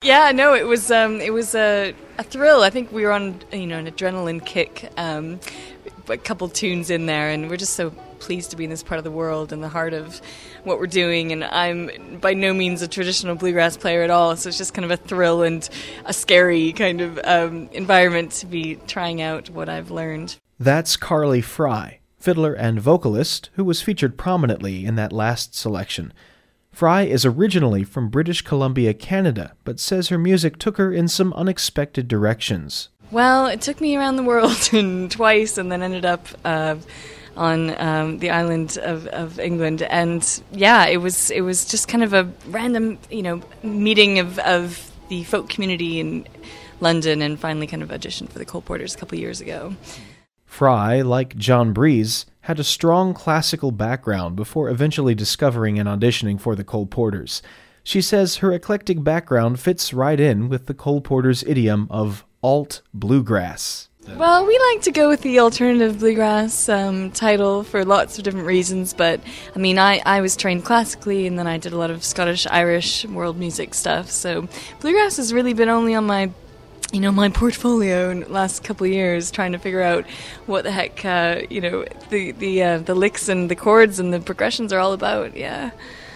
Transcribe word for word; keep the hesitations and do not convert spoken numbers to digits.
Yeah, no, it was um, it was a, a thrill. I think we were on you know an adrenaline kick, um, a couple tunes in there, and we're just so pleased to be in this part of the world and the heart of what we're doing. And I'm by no means a traditional bluegrass player at all, so it's just kind of a thrill and a scary kind of um, environment to be trying out what I've learned. That's Carly Fry, fiddler and vocalist, who was featured prominently in that last selection. Fry is originally from British Columbia, Canada, but says her music took her in some unexpected directions. Well, it took me around the world and twice, and then ended up uh, on um, the island of, of England. And yeah, it was it was just kind of a random, you know, meeting of, of the folk community in London, and finally kind of auditioned for the Cole Porters a couple of years ago. Fry, like John Breeze, had a strong classical background before eventually discovering and auditioning for the Cole Porters. She says her eclectic background fits right in with the Cole Porters' idiom of alt bluegrass. Well, we like to go with the alternative bluegrass um, title for lots of different reasons, but I mean, I, I was trained classically, and then I did a lot of Scottish, Irish, world music stuff, so bluegrass has really been only on my you know, my portfolio in the last couple of years, trying to figure out what the heck, uh, you know, the the uh, the licks and the chords and the progressions are all about, yeah.